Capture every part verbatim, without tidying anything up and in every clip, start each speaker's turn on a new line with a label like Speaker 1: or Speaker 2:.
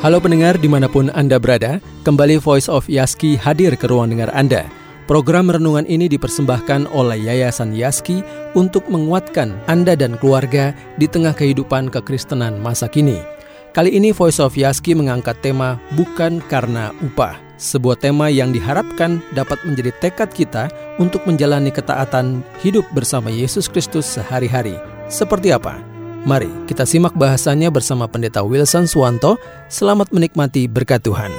Speaker 1: Halo pendengar dimanapun Anda berada, kembali Voice of Yaski hadir ke ruang dengar Anda. Program renungan ini dipersembahkan oleh Yayasan Yaski untuk menguatkan Anda dan keluarga di tengah kehidupan kekristenan masa kini. Kali ini Voice of Yaski mengangkat tema Bukan Karena Upah, sebuah tema yang diharapkan dapat menjadi tekad kita untuk menjalani ketaatan hidup bersama Yesus Kristus sehari-hari. Seperti apa? Mari kita simak bahasannya bersama Pendeta Wilson Suwanto. Selamat menikmati berkat Tuhan.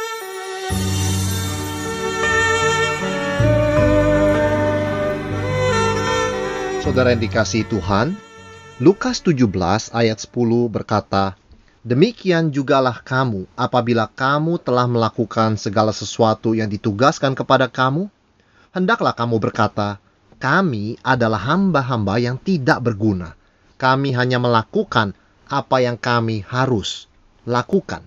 Speaker 2: Saudara yang dikasihi Tuhan, Lukas tujuh belas ayat sepuluh berkata, "Demikian jugalah kamu apabila kamu telah melakukan segala sesuatu yang ditugaskan kepada kamu, hendaklah kamu berkata, kami adalah hamba-hamba yang tidak berguna. Kami hanya melakukan apa yang kami harus lakukan."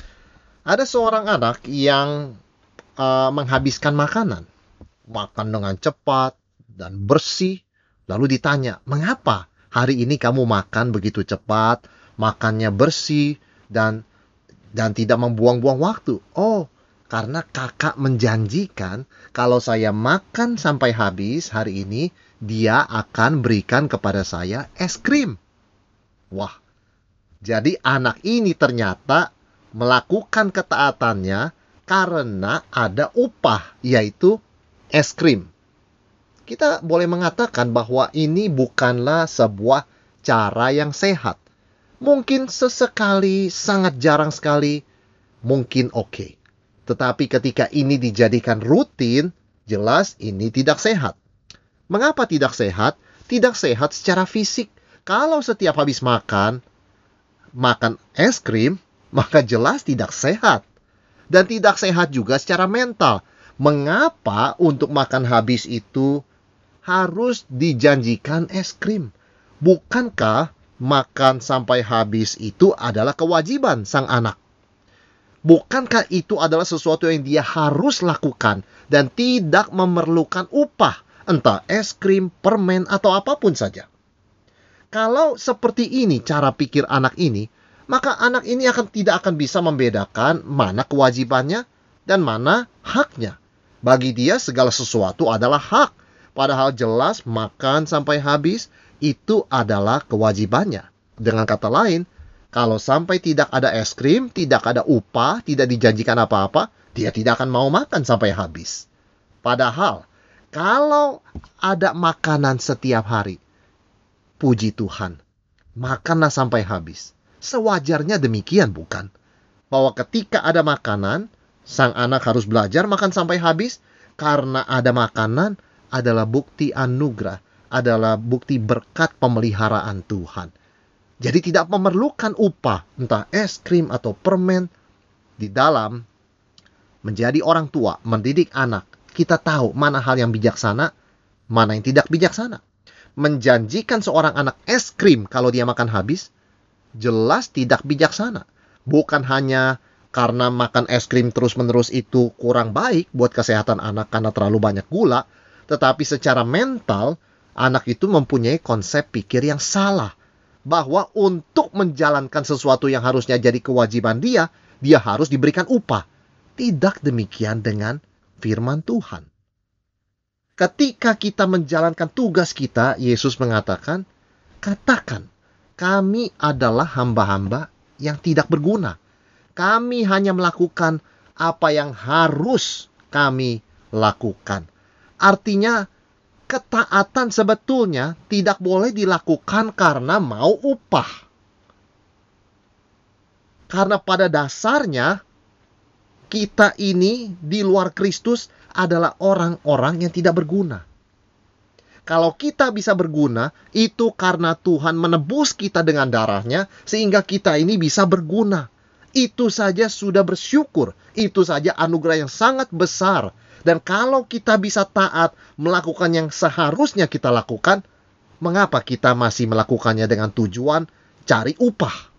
Speaker 2: Ada seorang anak yang uh, menghabiskan makanan. Makan dengan cepat dan bersih. Lalu ditanya, "Mengapa hari ini kamu makan begitu cepat, makannya bersih, dan dan tidak membuang-buang waktu?" "Oh, karena kakak menjanjikan kalau saya makan sampai habis hari ini, dia akan berikan kepada saya es krim." Wah, jadi anak ini ternyata melakukan ketaatannya karena ada upah, yaitu es krim. Kita boleh mengatakan bahwa ini bukanlah sebuah cara yang sehat. Mungkin sesekali, sangat jarang sekali, mungkin oke. Tetapi ketika ini dijadikan rutin, jelas ini tidak sehat. Mengapa tidak sehat? Tidak sehat secara fisik. Kalau setiap habis makan, makan es krim, maka jelas tidak sehat. Dan tidak sehat juga secara mental. Mengapa untuk makan habis itu harus dijanjikan es krim? Bukankah makan sampai habis itu adalah kewajiban sang anak? Bukankah itu adalah sesuatu yang dia harus lakukan dan tidak memerlukan upah? Entah es krim, permen, atau apapun saja. Kalau seperti ini cara pikir anak ini, maka anak ini akan tidak akan bisa membedakan mana kewajibannya dan mana haknya. Bagi dia segala sesuatu adalah hak, padahal jelas makan sampai habis itu adalah kewajibannya. Dengan kata lain, kalau sampai tidak ada es krim, tidak ada upah, tidak dijanjikan apa-apa, dia tidak akan mau makan sampai habis. Padahal kalau ada makanan setiap hari, puji Tuhan, makanlah sampai habis. Sewajarnya demikian, bukan? Bahwa ketika ada makanan, sang anak harus belajar makan sampai habis, karena ada makanan adalah bukti anugerah, adalah bukti berkat pemeliharaan Tuhan. Jadi tidak memerlukan upah, entah es krim atau permen. Di dalam menjadi orang tua, mendidik anak, kita tahu mana hal yang bijaksana, mana yang tidak bijaksana. Menjanjikan seorang anak es krim kalau dia makan habis, jelas tidak bijaksana. Bukan hanya karena makan es krim terus-menerus itu kurang baik buat kesehatan anak karena terlalu banyak gula, tetapi secara mental, anak itu mempunyai konsep pikir yang salah. Bahwa untuk menjalankan sesuatu yang harusnya jadi kewajiban dia, dia harus diberikan upah. Tidak demikian dengan firman Tuhan. Ketika kita menjalankan tugas kita, Yesus mengatakan, katakan, kami adalah hamba-hamba yang tidak berguna. Kami hanya melakukan apa yang harus kami lakukan. Artinya, ketaatan sebetulnya tidak boleh dilakukan karena mau upah. Karena pada dasarnya, kita ini di luar Kristus adalah orang-orang yang tidak berguna. Kalau kita bisa berguna, itu karena Tuhan menebus kita dengan darahnya, sehingga kita ini bisa berguna. Itu saja sudah bersyukur. Itu saja anugerah yang sangat besar. Dan kalau kita bisa taat melakukan yang seharusnya kita lakukan, mengapa kita masih melakukannya dengan tujuan cari upah?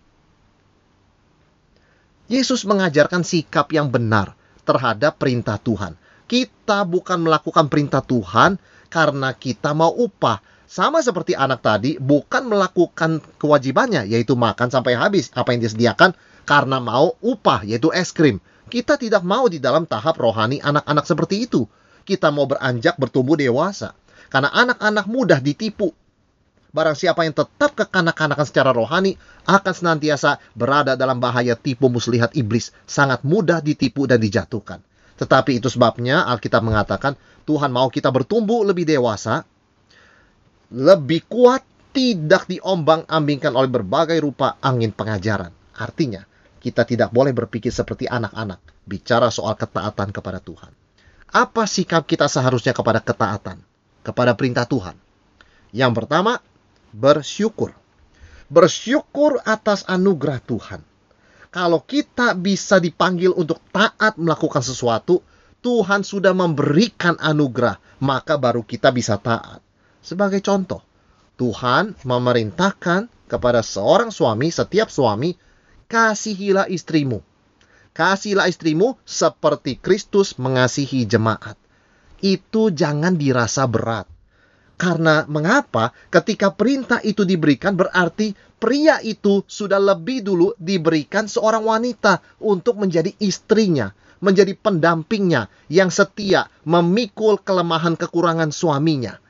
Speaker 2: Yesus mengajarkan sikap yang benar terhadap perintah Tuhan. Kita bukan melakukan perintah Tuhan karena kita mau upah. Sama seperti anak tadi, bukan melakukan kewajibannya, yaitu makan sampai habis apa yang disediakan, karena mau upah, yaitu es krim. Kita tidak mau di dalam tahap rohani anak-anak seperti itu. Kita mau beranjak bertumbuh dewasa. Karena anak-anak mudah ditipu. Barang siapa yang tetap kekanak-kanakan secara rohani akan senantiasa berada dalam bahaya tipu muslihat iblis. Sangat mudah ditipu dan dijatuhkan. Tetapi itu sebabnya Alkitab mengatakan Tuhan mau kita bertumbuh lebih dewasa, lebih kuat, tidak diombang-ambingkan oleh berbagai rupa angin pengajaran. Artinya, kita tidak boleh berpikir seperti anak-anak bicara soal ketaatan kepada Tuhan. Apa sikap kita seharusnya kepada ketaatan, kepada perintah Tuhan? Yang pertama, bersyukur. Bersyukur atas anugerah Tuhan. Kalau kita bisa dipanggil untuk taat melakukan sesuatu, Tuhan sudah memberikan anugerah, maka baru kita bisa taat. Sebagai contoh, Tuhan memerintahkan kepada seorang suami, setiap suami, kasihilah istrimu. Kasihilah istrimu seperti Kristus mengasihi jemaat. Itu jangan dirasa berat. Karena mengapa? Ketika perintah itu diberikan berarti pria itu sudah lebih dulu diberikan seorang wanita untuk menjadi istrinya, menjadi pendampingnya yang setia, memikul kelemahan kekurangan suaminya.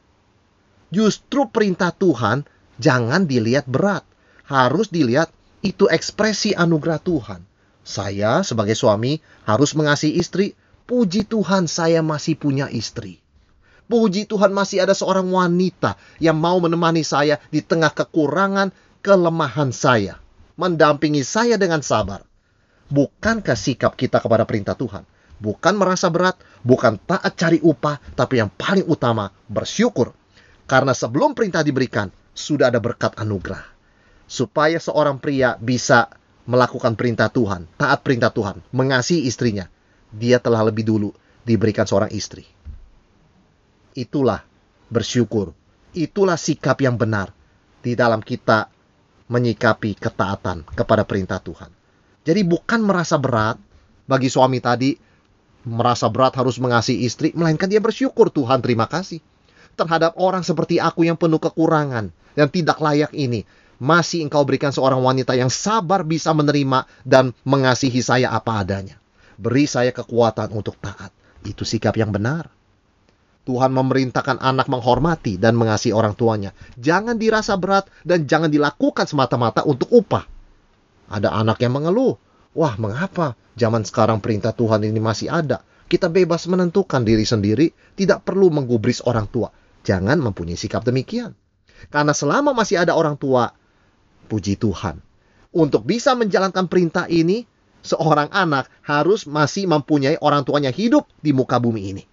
Speaker 2: Justru perintah Tuhan jangan dilihat berat. Harus dilihat itu ekspresi anugerah Tuhan. Saya sebagai suami harus mengasihi istri. Puji Tuhan saya masih punya istri. Puji Tuhan masih ada seorang wanita yang mau menemani saya di tengah kekurangan, kelemahan saya. Mendampingi saya dengan sabar. Bukankah sikap kita kepada perintah Tuhan? Bukan merasa berat, bukan taat cari upah, tapi yang paling utama bersyukur. Karena sebelum perintah diberikan, sudah ada berkat anugerah. Supaya seorang pria bisa melakukan perintah Tuhan, taat perintah Tuhan, mengasihi istrinya, dia telah lebih dulu diberikan seorang istri. Itulah bersyukur. Itulah sikap yang benar di dalam kita menyikapi ketaatan kepada perintah Tuhan. Jadi bukan merasa berat bagi suami tadi, merasa berat harus mengasihi istri, melainkan dia bersyukur, Tuhan terima kasih. Terhadap orang seperti aku yang penuh kekurangan, yang tidak layak ini, masih engkau berikan seorang wanita yang sabar bisa menerima dan mengasihi saya apa adanya. Beri saya kekuatan untuk taat. Itu sikap yang benar. Tuhan memerintahkan anak menghormati dan mengasihi orang tuanya. Jangan dirasa berat dan jangan dilakukan semata-mata untuk upah. Ada anak yang mengeluh. Wah, mengapa zaman sekarang perintah Tuhan ini masih ada? Kita bebas menentukan diri sendiri, tidak perlu menggubris orang tua. Jangan mempunyai sikap demikian. Karena selama masih ada orang tua, puji Tuhan. Untuk bisa menjalankan perintah ini, seorang anak harus masih mempunyai orang tuanya hidup di muka bumi ini.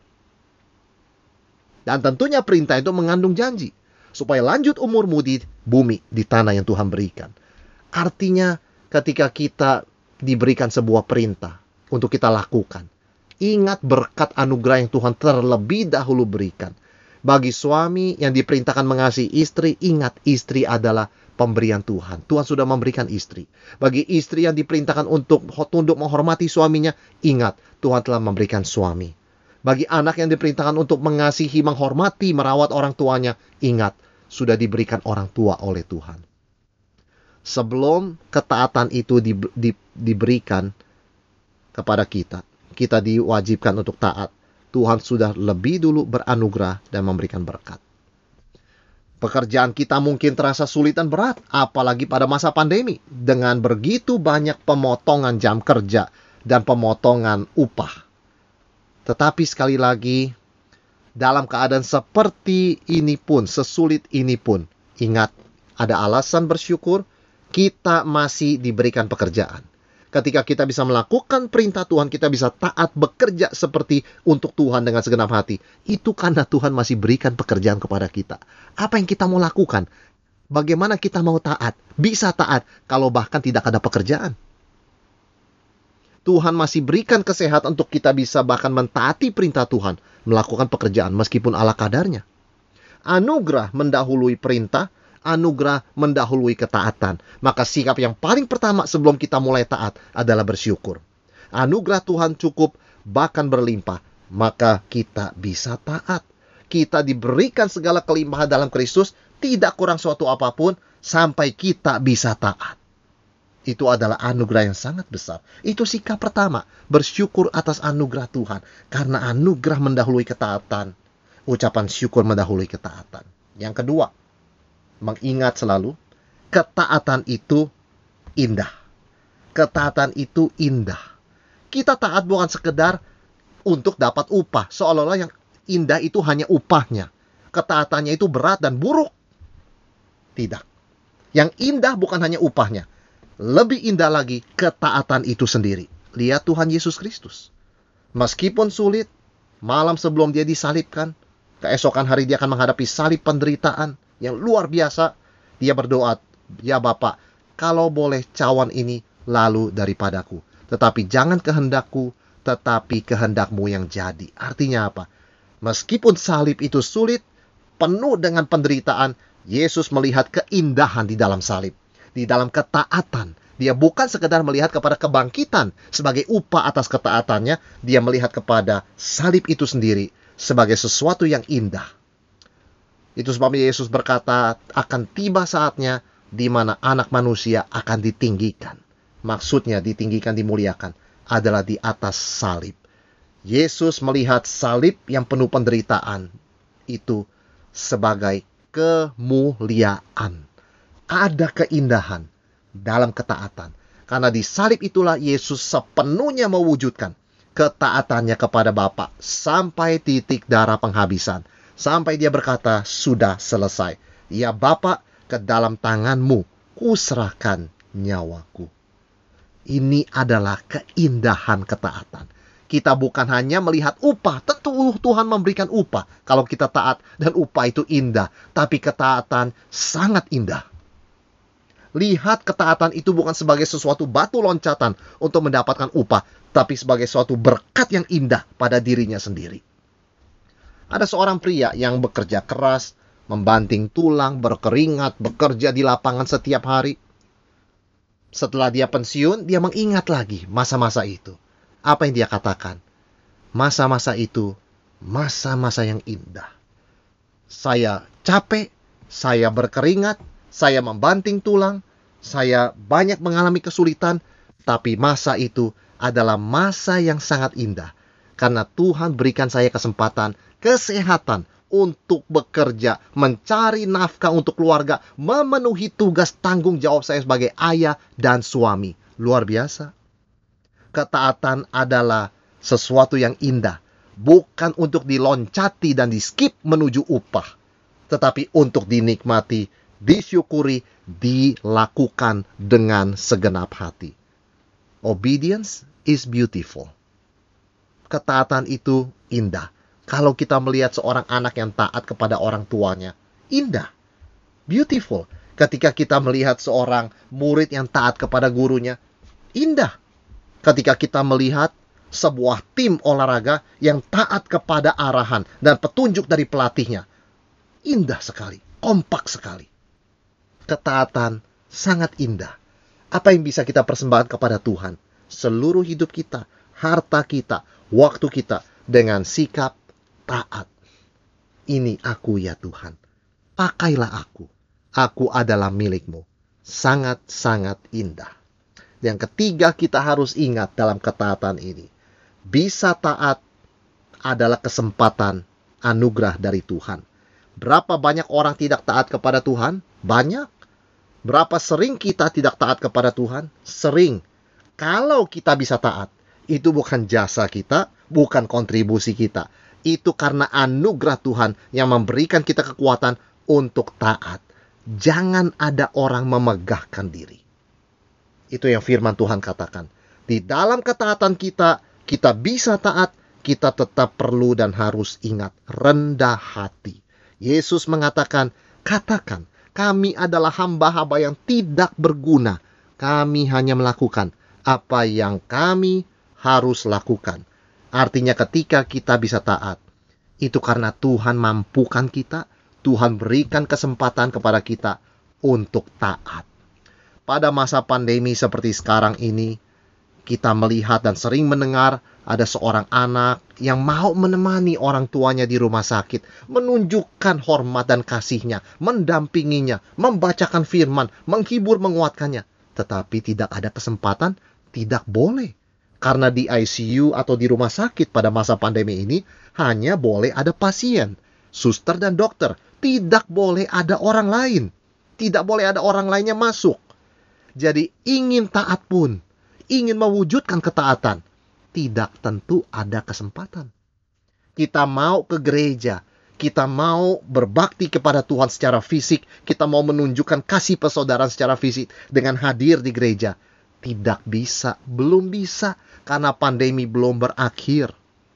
Speaker 2: Dan tentunya perintah itu mengandung janji. Supaya lanjut umurmu di bumi, di tanah yang Tuhan berikan. Artinya ketika kita diberikan sebuah perintah untuk kita lakukan. Ingat berkat anugerah yang Tuhan terlebih dahulu berikan. Bagi suami yang diperintahkan mengasihi istri, ingat istri adalah pemberian Tuhan. Tuhan sudah memberikan istri. Bagi istri yang diperintahkan untuk tunduk menghormati suaminya, ingat Tuhan telah memberikan suami. Bagi anak yang diperintahkan untuk mengasihi, menghormati, merawat orang tuanya, ingat, sudah diberikan orang tua oleh Tuhan. Sebelum ketaatan itu di, di, diberikan kepada kita, kita diwajibkan untuk taat. Tuhan sudah lebih dulu beranugerah dan memberikan berkat. Pekerjaan kita mungkin terasa sulit dan berat, apalagi pada masa pandemi. Dengan begitu banyak pemotongan jam kerja dan pemotongan upah. Tetapi sekali lagi, dalam keadaan seperti ini pun, sesulit ini pun, ingat, ada alasan bersyukur, kita masih diberikan pekerjaan. Ketika kita bisa melakukan perintah Tuhan, kita bisa taat bekerja seperti untuk Tuhan dengan segenap hati. Itu karena Tuhan masih berikan pekerjaan kepada kita. Apa yang kita mau lakukan? Bagaimana kita mau taat? Bisa taat kalau bahkan tidak ada pekerjaan. Tuhan masih berikan kesehatan untuk kita bisa bahkan mentaati perintah Tuhan, melakukan pekerjaan meskipun ala kadarnya. Anugerah mendahului perintah, anugerah mendahului ketaatan. Maka sikap yang paling pertama sebelum kita mulai taat adalah bersyukur. Anugerah Tuhan cukup bahkan berlimpah, maka kita bisa taat. Kita diberikan segala kelimpahan dalam Kristus, tidak kurang suatu apapun sampai kita bisa taat. Itu adalah anugerah yang sangat besar. Itu sikap pertama, bersyukur atas anugerah Tuhan. Karena anugerah mendahului ketaatan. Ucapan syukur mendahului ketaatan. Yang kedua, mengingat selalu, ketaatan itu indah. Ketaatan itu indah. Kita taat bukan sekedar untuk dapat upah. Seolah-olah yang indah itu hanya upahnya. Ketaatannya itu berat dan buruk. Tidak. Yang indah bukan hanya upahnya. Lebih indah lagi ketaatan itu sendiri. Lihat Tuhan Yesus Kristus. Meskipun sulit, malam sebelum dia disalibkan, keesokan hari dia akan menghadapi salib penderitaan yang luar biasa. Dia berdoa, ya Bapa, kalau boleh cawan ini lalu daripadaku. Tetapi jangan kehendakku, tetapi kehendakmu yang jadi. Artinya apa? Meskipun salib itu sulit, penuh dengan penderitaan, Yesus melihat keindahan di dalam salib. Di dalam ketaatan. Dia bukan sekedar melihat kepada kebangkitan sebagai upah atas ketaatannya. Dia melihat kepada salib itu sendiri sebagai sesuatu yang indah. Itu sebabnya Yesus berkata, akan tiba saatnya di mana anak manusia akan ditinggikan. Maksudnya ditinggikan, dimuliakan adalah di atas salib. Yesus melihat salib yang penuh penderitaan itu sebagai kemuliaan. Ada keindahan dalam ketaatan. Karena di salib itulah Yesus sepenuhnya mewujudkan ketaatannya kepada Bapa sampai titik darah penghabisan. Sampai dia berkata, sudah selesai. Ya Bapa, ke dalam tanganmu kuserahkan nyawaku. Ini adalah keindahan ketaatan. Kita bukan hanya melihat upah. Tentu Tuhan memberikan upah kalau kita taat dan upah itu indah. Tapi ketaatan sangat indah. Lihat ketaatan itu bukan sebagai sesuatu batu loncatan untuk mendapatkan upah, tapi sebagai suatu berkat yang indah pada dirinya sendiri. Ada seorang pria yang bekerja keras, membanting tulang, berkeringat, bekerja di lapangan setiap hari. Setelah dia pensiun, dia mengingat lagi masa-masa itu. Apa yang dia katakan? Masa-masa itu, masa-masa yang indah. Saya capek, saya berkeringat, saya membanting tulang, saya banyak mengalami kesulitan, tapi masa itu adalah masa yang sangat indah. Karena Tuhan berikan saya kesempatan, kesehatan untuk bekerja, mencari nafkah untuk keluarga, memenuhi tugas tanggung jawab saya sebagai ayah dan suami. Luar biasa. Ketaatan adalah sesuatu yang indah. Bukan untuk diloncati dan di-skip menuju upah. Tetapi untuk dinikmati, disyukuri, dilakukan dengan segenap hati. Obedience is beautiful. Ketaatan itu indah. Kalau kita melihat seorang anak yang taat kepada orang tuanya, indah, beautiful. Ketika kita melihat seorang murid yang taat kepada gurunya, indah. Ketika kita melihat sebuah tim olahraga yang taat kepada arahan dan petunjuk dari pelatihnya, indah sekali, kompak sekali. Ketaatan sangat indah. Apa yang bisa kita persembahkan kepada Tuhan? Seluruh hidup kita, harta kita, waktu kita dengan sikap taat. Ini aku ya Tuhan. Pakailah aku. Aku adalah milikmu. Sangat-sangat indah. Yang ketiga kita harus ingat dalam ketaatan ini. Bisa taat adalah kesempatan anugerah dari Tuhan. Berapa banyak orang tidak taat kepada Tuhan? Banyak. Berapa sering kita tidak taat kepada Tuhan? Sering. Kalau kita bisa taat, itu bukan jasa kita, bukan kontribusi kita. Itu karena anugerah Tuhan yang memberikan kita kekuatan untuk taat. Jangan ada orang memegahkan diri. Itu yang firman Tuhan katakan. Di dalam ketaatan kita, kita bisa taat, kita tetap perlu dan harus ingat rendah hati. Yesus mengatakan, katakan, kami adalah hamba-hamba yang tidak berguna. Kami hanya melakukan apa yang kami harus lakukan. Artinya ketika kita bisa taat, itu karena Tuhan mampukan kita, Tuhan berikan kesempatan kepada kita untuk taat. Pada masa pandemi seperti sekarang ini, kita melihat dan sering mendengar ada seorang anak yang mau menemani orang tuanya di rumah sakit, menunjukkan hormat dan kasihnya, mendampinginya, membacakan firman, menghibur, menguatkannya. tetapi tidak ada kesempatan, tidak boleh. Karena di I C U atau di rumah sakit pada masa pandemi ini hanya boleh ada pasien, suster dan dokter. Tidak boleh ada orang lain. Tidak boleh ada orang lainnya masuk. Jadi ingin taat pun, ingin mewujudkan ketaatan, tidak tentu ada kesempatan. Kita mau ke gereja, kita mau berbakti kepada Tuhan secara fisik, kita mau menunjukkan kasih persaudaraan secara fisik dengan hadir di gereja. Tidak bisa, belum bisa, karena pandemi belum berakhir.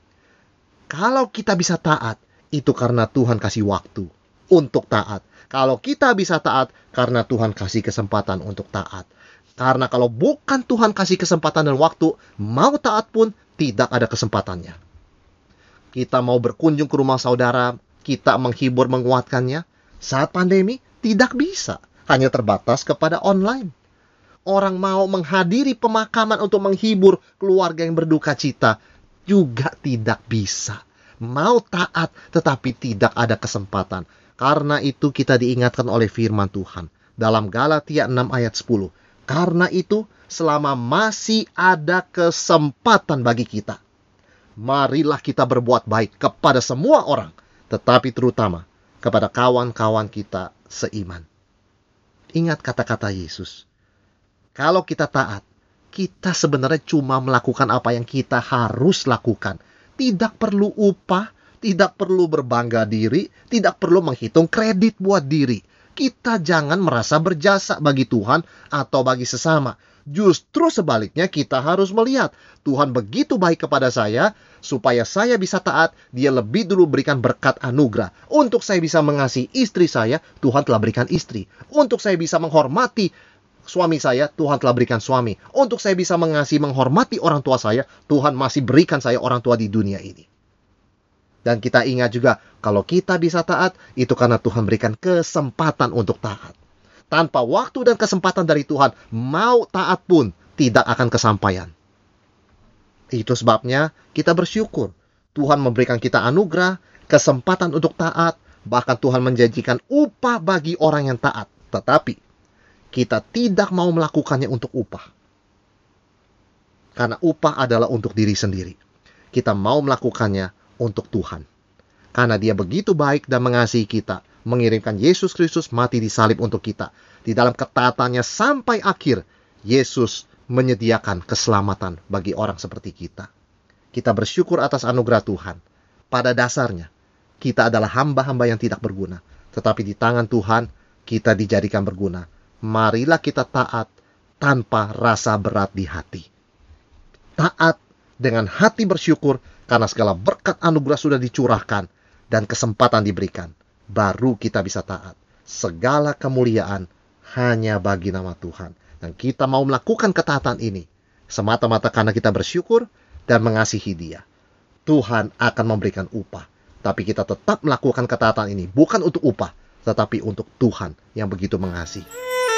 Speaker 2: Kalau kita bisa taat, itu karena Tuhan kasih waktu untuk taat. Kalau kita bisa taat, karena Tuhan kasih kesempatan untuk taat. Karena kalau bukan Tuhan kasih kesempatan dan waktu, mau taat pun tidak ada kesempatannya. Kita mau berkunjung ke rumah saudara, kita menghibur, menguatkannya. Saat pandemi, tidak bisa. Hanya terbatas kepada online. Orang mau menghadiri pemakaman untuk menghibur keluarga yang berduka cita, juga tidak bisa. Mau taat, tetapi tidak ada kesempatan. Karena itu kita diingatkan oleh firman Tuhan. Dalam Galatia enam ayat sepuluh. Karena itu, selama masih ada kesempatan bagi kita, marilah kita berbuat baik kepada semua orang, tetapi terutama kepada kawan-kawan kita seiman. Ingat kata-kata Yesus. Kalau kita taat, kita sebenarnya cuma melakukan apa yang kita harus lakukan. Tidak perlu upah, tidak perlu berbangga diri, tidak perlu menghitung kredit buat diri. Kita jangan merasa berjasa bagi Tuhan atau bagi sesama. Justru sebaliknya kita harus melihat Tuhan begitu baik kepada saya, supaya saya bisa taat, Dia lebih dulu berikan berkat anugerah. Untuk saya bisa mengasihi istri saya, Tuhan telah berikan istri. Untuk saya bisa menghormati suami saya, Tuhan telah berikan suami. Untuk saya bisa mengasihi, menghormati orang tua saya, Tuhan masih berikan saya orang tua di dunia ini. Dan kita ingat juga, kalau kita bisa taat, itu karena Tuhan berikan kesempatan untuk taat. Tanpa waktu dan kesempatan dari Tuhan, mau taat pun tidak akan kesampaian. Itu sebabnya kita bersyukur. Tuhan memberikan kita anugerah, kesempatan untuk taat, bahkan Tuhan menjanjikan upah bagi orang yang taat. Tetapi kita tidak mau melakukannya untuk upah. Karena upah adalah untuk diri sendiri. Kita mau melakukannya untuk Tuhan. Karena Dia begitu baik dan mengasihi kita, mengirimkan Yesus Kristus mati di salib untuk kita. Di dalam ketaatannya sampai akhir, Yesus menyediakan keselamatan bagi orang seperti kita. Kita bersyukur atas anugerah Tuhan. Pada dasarnya, kita adalah hamba-hamba yang tidak berguna. Tetapi di tangan Tuhan, kita dijadikan berguna. Marilah kita taat tanpa rasa berat di hati. Taat dengan hati bersyukur karena segala berkat anugerah sudah dicurahkan dan kesempatan diberikan. Baru kita bisa taat. Segala kemuliaan hanya bagi nama Tuhan. Dan kita mau melakukan ketaatan ini semata-mata karena kita bersyukur dan mengasihi Dia. Tuhan akan memberikan upah. Tapi kita tetap melakukan ketaatan ini bukan untuk upah, tetapi untuk Tuhan yang begitu mengasihi.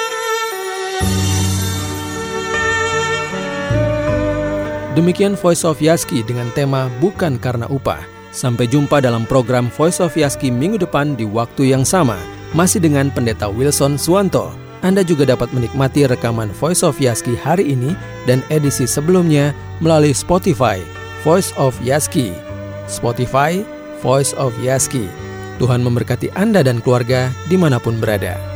Speaker 1: Demikian Voice of Yaski dengan tema Bukan Karena Upah. Sampai jumpa dalam program Voice of Yaski minggu depan di waktu yang sama, masih dengan Pendeta Wilson Suwanto. Anda juga dapat menikmati rekaman Voice of Yaski hari ini dan edisi sebelumnya melalui Spotify, Voice of Yaski. Spotify, Voice of Yaski. Tuhan memberkati Anda dan keluarga dimanapun berada.